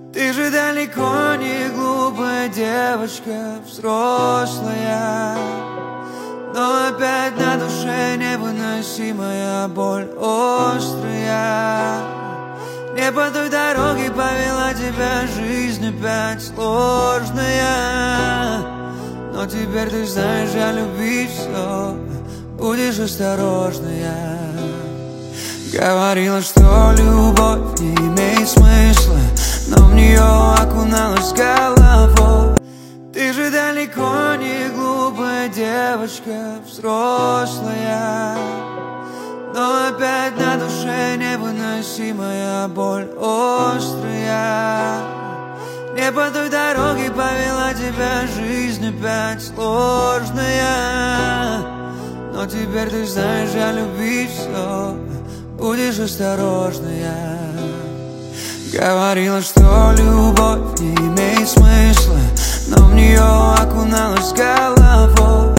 Ты же далеко не глупая девочка, взрослая. Но опять на душе невыносимая боль острая. Не по той дороге повела тебя жизнь опять сложная. Но теперь ты знаешь, я любить все, будешь осторожная. Говорила, что любовь не имеет смысла, но в нее окуналась головой. Ты же далеко не глупая девочка, взрослая. Но опять на душе невыносимая боль острая. Не по той дороге повела тебя жизнь опять сложная. Но теперь ты знаешь, я любить все, будешь осторожная. Говорила, что любовь не имеет смысла, но в нее окуналась головой.